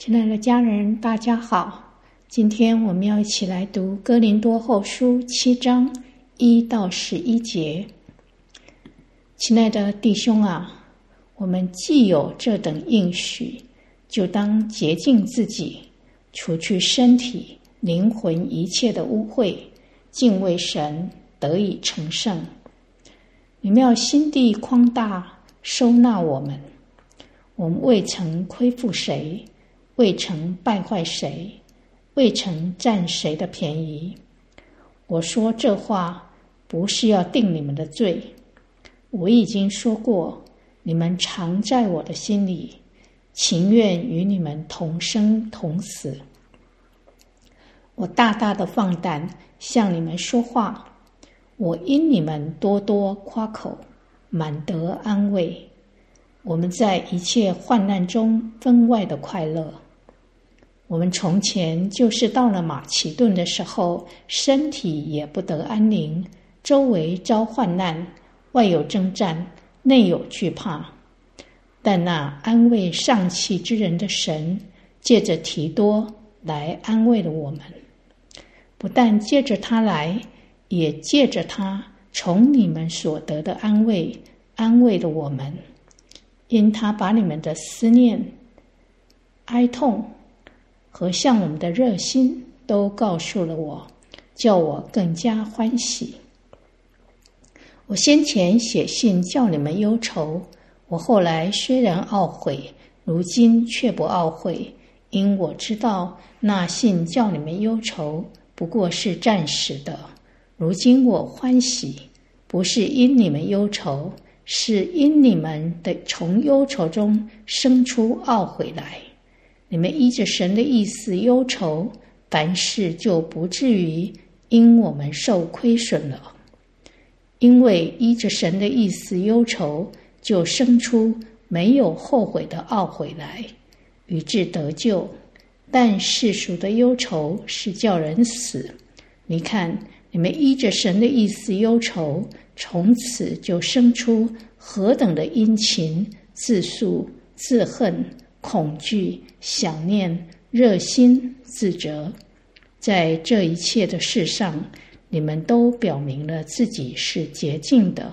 亲爱的家人，大家好。今天我们要一起来读哥林多后书7章1到11节。亲爱的弟兄啊，我们既有这等应许，就当洁净自己，除去身体、灵魂一切的污秽，敬畏神，得以成圣。你们要心地宽大，收纳我们。我们未曾亏负谁，未曾败坏谁，未曾占谁的便宜。我说这话不是要定你们的罪，我已经说过，你们常在我的心里，情愿与你们同生同死。我大大的放胆向你们说话，我因你们多多夸口，满得安慰。我们在一切患难中分外的快乐。我们从前就是到了马其顿的时候，身体也不得安宁，周围遭患难，外有征战，内有惧怕。但那安慰丧气之人的神，借着提多来安慰了我们。不但借着他来，也借着他从你们所得的安慰，安慰了我们。因他把你们的思念、哀痛和向我们的热心都告诉了我，叫我更加欢喜。我先前写信叫你们忧愁，我后来虽然懊悔，如今却不懊悔，因我知道那信叫你们忧愁不过是暂时的。如今我欢喜，不是因你们忧愁，是因你们的从忧愁中生出懊悔来。你们依着神的意思忧愁，凡事就不至于因我们受亏损了。因为依着神的意思忧愁，就生出没有后悔的懊悔来，以致得救。但世俗的忧愁是叫人死。你看，你们依着神的意思忧愁，从此就生出何等的殷勤、自诉、自恨、恐惧、想念、热心、自责。在这一切的事上，你们都表明了自己是洁净的。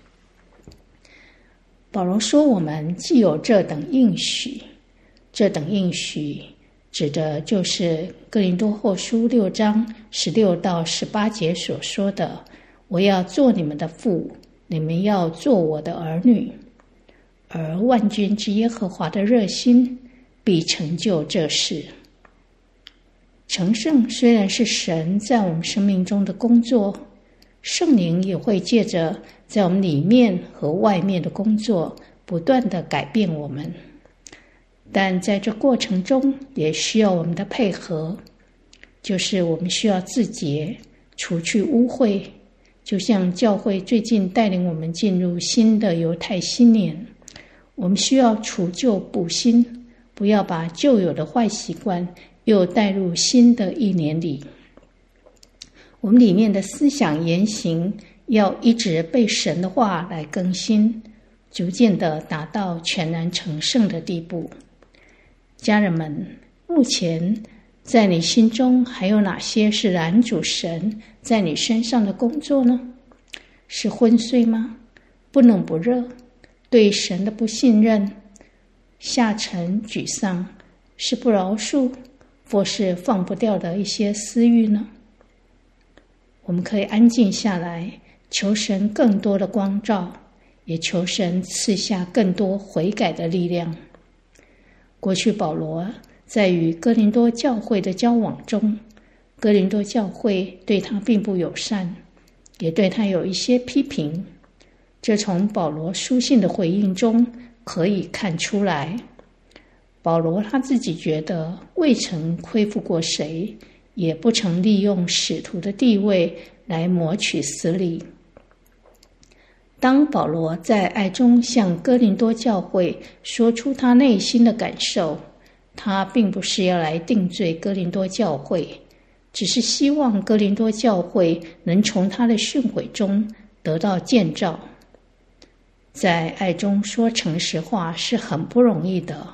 保罗说，我们既有这等应许，这等应许指的就是哥林多后书6章16到18节所说的，我要做你们的父，你们要做我的儿女。而万军之耶和华的热心必成就这事。成圣虽然是神在我们生命中的工作，圣灵也会借着在我们里面和外面的工作，不断地改变我们。但在这过程中也需要我们的配合，就是我们需要自洁，除去污秽。就像教会最近带领我们进入新的犹太新年，我们需要除旧补新，不要把旧有的坏习惯又带入新的一年里。我们里面的思想言行要一直被神的话来更新，逐渐的达到全然成圣的地步。家人们，目前在你心中还有哪些是拦阻神在你身上的工作呢？是昏睡吗？不冷不热？对神的不信任？下沉沮丧？是不饶恕？或是放不掉的一些私欲呢？我们可以安静下来，求神更多的光照，也求神赐下更多悔改的力量。过去保罗在与哥林多教会的交往中，哥林多教会对他并不友善，也对他有一些批评，这从保罗书信的回应中可以看出来。保罗他自己觉得未曾亏负过谁，也不曾利用使徒的地位来谋取私利。当保罗在爱中向哥林多教会说出他内心的感受，他并不是要来定罪哥林多教会，只是希望哥林多教会能从他的训诲中得到建造。在爱中说诚实话是很不容易的，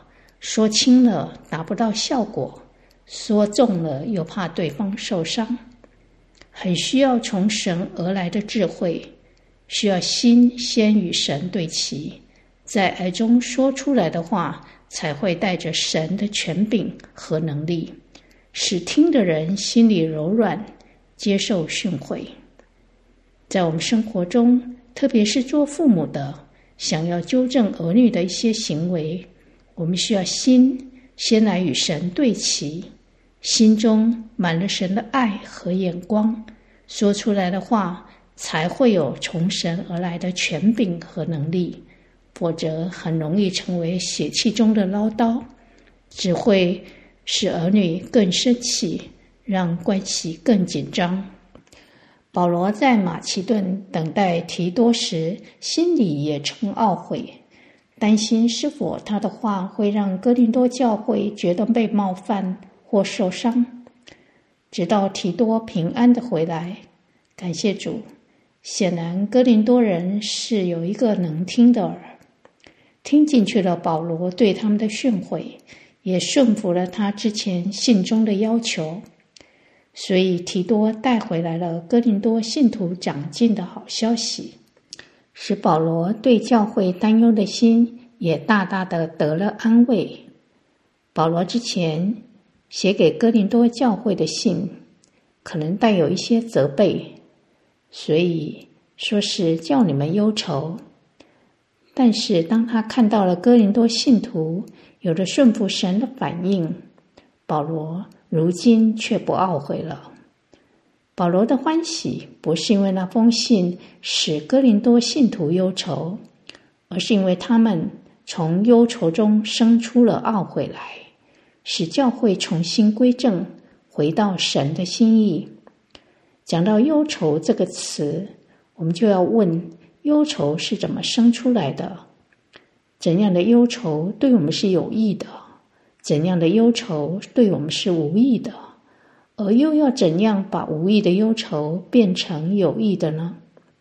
说轻了达不到效果，说重了又怕对方受伤，很需要从神而来的智慧，需要心先与神对齐，在爱中说出来的话才会带着神的权柄和能力，使听的人心里柔软，接受训诲。在我们生活中，特别是做父母的，想要纠正儿女的一些行为，我们需要心先来与神对齐，心中满了神的爱和眼光，说出来的话才会有从神而来的权柄和能力，否则很容易成为血气中的唠叨，只会使儿女更生气，让关系更紧张。保罗在马其顿等待提多时，心里也曾懊悔，担心是否他的话会让哥林多教会觉得被冒犯或受伤。直到提多平安地回来，感谢主，显然哥林多人是有一个能听的耳，听进去了保罗对他们的训诲，也顺服了他之前信中的要求，所以提多带回来了哥林多信徒长进的好消息，使保罗对教会担忧的心也大大的得了安慰。保罗之前写给哥林多教会的信可能带有一些责备，所以说是叫你们忧愁。但是当他看到了哥林多信徒有着顺服神的反应，保罗如今却不懊悔了。保罗的欢喜不是因为那封信使哥林多信徒忧愁，而是因为他们从忧愁中生出了懊悔来，使教会重新归正，回到神的心意。讲到忧愁这个词，我们就要问，忧愁是怎么生出来的？怎样的忧愁对我们是有益的？怎样的忧愁对我们是无益的？而又要怎样把无益的忧愁变成有益的呢？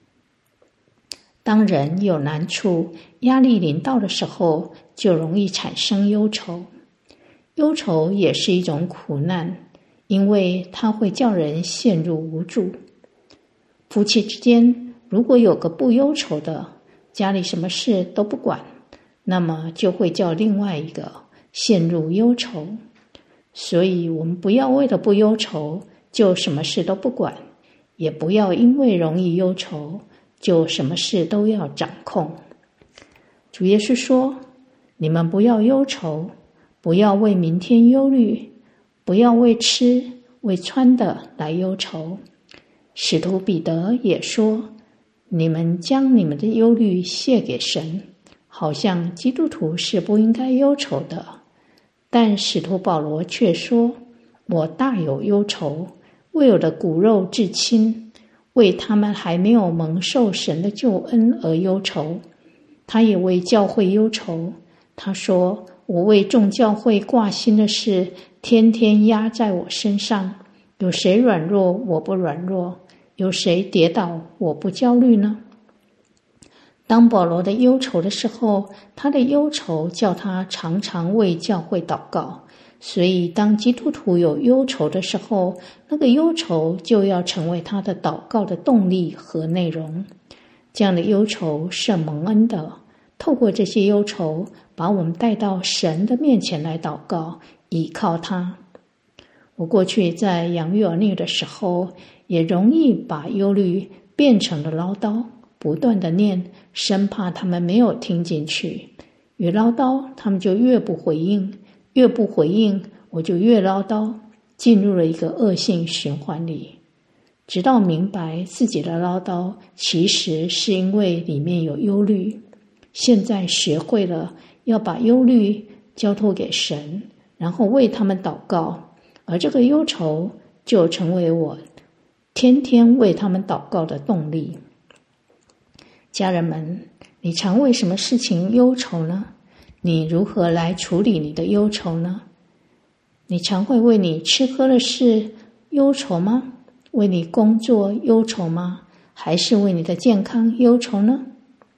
当人有难处、压力临到的时候，就容易产生忧愁。忧愁也是一种苦难，因为它会叫人陷入无助。夫妻之间如果有个不忧愁的，家里什么事都不管，那么就会叫另外一个陷入忧愁。所以我们不要为了不忧愁就什么事都不管，也不要因为容易忧愁就什么事都要掌控。主耶稣说，你们不要忧愁，不要为明天忧虑，不要为吃为穿的来忧愁。使徒彼得也说，你们将你们的忧虑卸给神，好像基督徒是不应该忧愁的。但使徒保罗却说，我大有忧愁，为我的骨肉至亲，为他们还没有蒙受神的救恩而忧愁。他也为教会忧愁，他说，我为众教会挂心的事天天压在我身上，有谁软弱我不软弱，有谁跌倒我不焦虑呢？当保罗的忧愁的时候，他的忧愁叫他常常为教会祷告，所以当基督徒有忧愁的时候，那个忧愁就要成为他的祷告的动力和内容。这样的忧愁是蒙恩的，透过这些忧愁把我们带到神的面前来祷告，依靠他。我过去在养育儿女的时候，也容易把忧虑变成了唠叨，不断的念，生怕他们没有听进去。越唠叨，他们就越不回应，越不回应，我就越唠叨，进入了一个恶性循环里。直到明白自己的唠叨其实是因为里面有忧虑，现在学会了要把忧虑交托给神，然后为他们祷告，而这个忧愁就成为我天天为他们祷告的动力。家人们，你常为什么事情忧愁呢？你如何来处理你的忧愁呢？你常会为你吃喝的事忧愁吗？为你工作忧愁吗？还是为你的健康忧愁呢？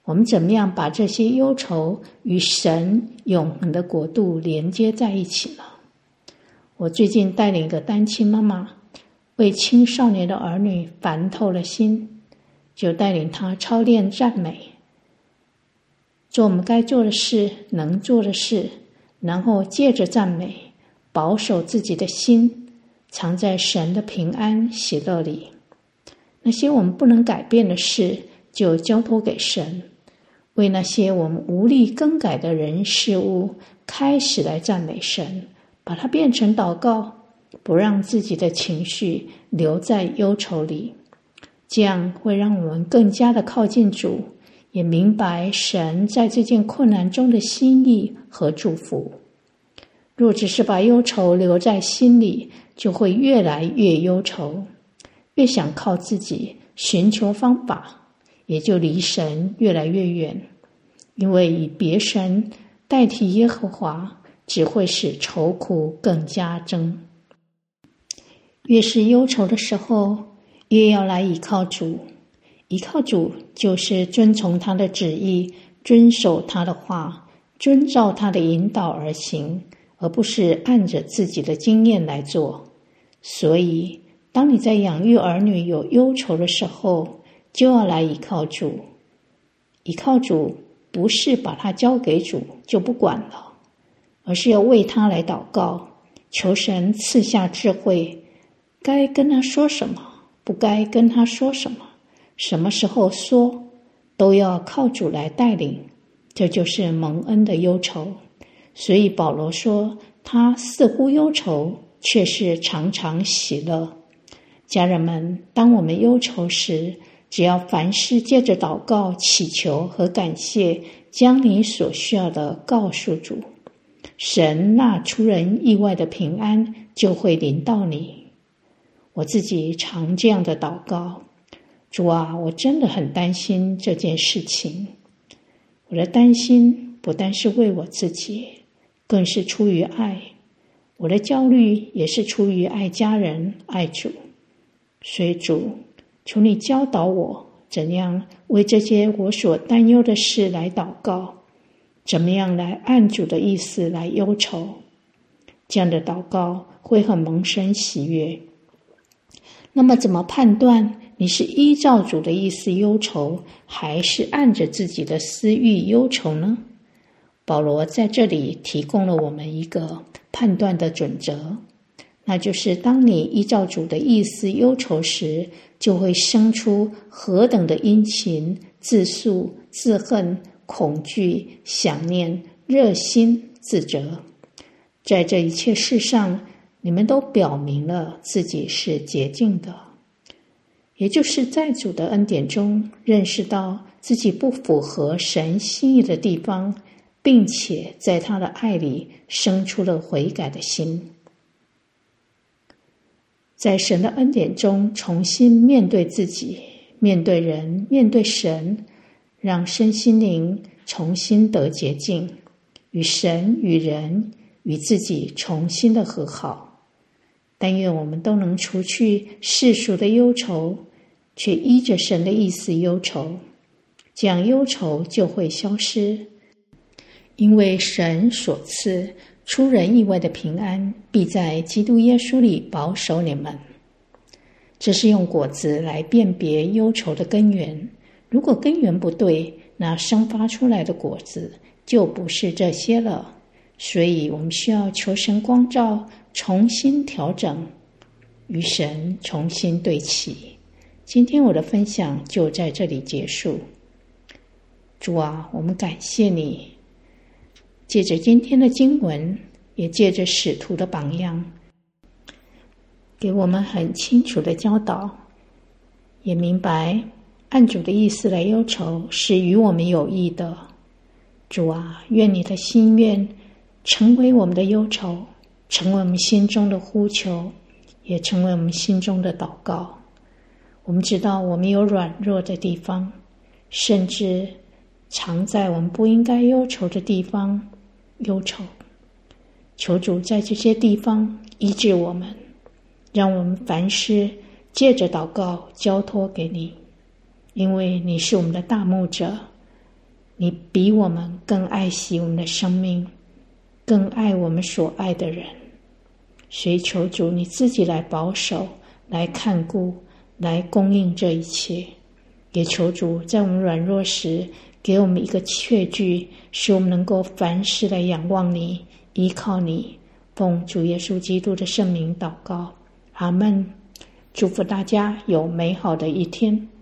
我们怎么样把这些忧愁与神永恒的国度连接在一起呢？我最近带领一个单亲妈妈，为青少年的儿女烦透了心，就带领他操练赞美，做我们该做的事，能做的事，然后借着赞美保守自己的心，藏在神的平安喜乐里。那些我们不能改变的事，就交托给神，为那些我们无力更改的人事物开始来赞美神，把它变成祷告，不让自己的情绪留在忧愁里。这样会让我们更加的靠近主，也明白神在这件困难中的心意和祝福。若只是把忧愁留在心里，就会越来越忧愁，越想靠自己寻求方法，也就离神越来越远。因为以别神代替耶和华，只会使愁苦更加增。越是忧愁的时候，越要来依靠主。依靠主就是遵从他的旨意，遵守他的话，遵照他的引导而行，而不是按着自己的经验来做。所以当你在养育儿女有忧愁的时候，就要来依靠主。依靠主不是把它交给主就不管了，而是要为他来祷告，求神赐下智慧，该跟他说什么，不该跟他说什么，什么时候说，都要靠主来带领。这就是蒙恩的忧愁。所以保罗说，他似乎忧愁，却是常常喜乐。家人们，当我们忧愁时，只要凡事借着祷告、祈求和感谢，将你所需要的告诉主，神那出人意外的平安就会临到你。我自己常这样的祷告，主啊，我真的很担心这件事情。我的担心不单是为我自己，更是出于爱。我的焦虑也是出于爱家人、爱主。所以主，求你教导我怎样为这些我所担忧的事来祷告，怎么样来按主的意思来忧愁。这样的祷告会很蒙神喜悦。那么怎么判断你是依照主的意思忧愁，还是按着自己的私欲忧愁呢？保罗在这里提供了我们一个判断的准则，那就是当你依照主的意思忧愁时，就会生出何等的殷勤、自诉、自恨、恐惧、想念、热心、自责。在这一切事上，你们都表明了自己是洁净的，也就是在主的恩典中认识到自己不符合神心意的地方，并且在他的爱里生出了悔改的心。在神的恩典中重新面对自己，面对人，面对神，让身心灵重新得洁净，与神、与人、与自己重新的和好。但愿我们都能除去世俗的忧愁，却依着神的意思忧愁，这样忧愁就会消失。因为神所赐出人意外的平安，必在基督耶稣里保守你们。这是用果子来辨别忧愁的根源。如果根源不对，那生发出来的果子就不是这些了。所以我们需要求神光照，重新调整，与神重新对齐。今天我的分享就在这里结束。主啊，我们感谢你，借着今天的经文，也借着使徒的榜样，给我们很清楚的教导，也明白按主的意思来忧愁是与我们有益的。主啊，愿你的心愿成为我们的忧愁，成为我们心中的呼求，也成为我们心中的祷告。我们知道我们有软弱的地方，甚至常在我们不应该忧愁的地方忧愁。求主在这些地方医治我们，让我们凡事借着祷告交托给你，因为你是我们的大牧者， 你比我们更爱惜我们的生命，更爱我们所爱的人。所以求主你自己来保守，来看顾，来供应这一切。也求主在我们软弱时给我们一个确据，使我们能够凡事来仰望你，依靠你。奉主耶稣基督的圣名祷告，阿们。祝福大家有美好的一天。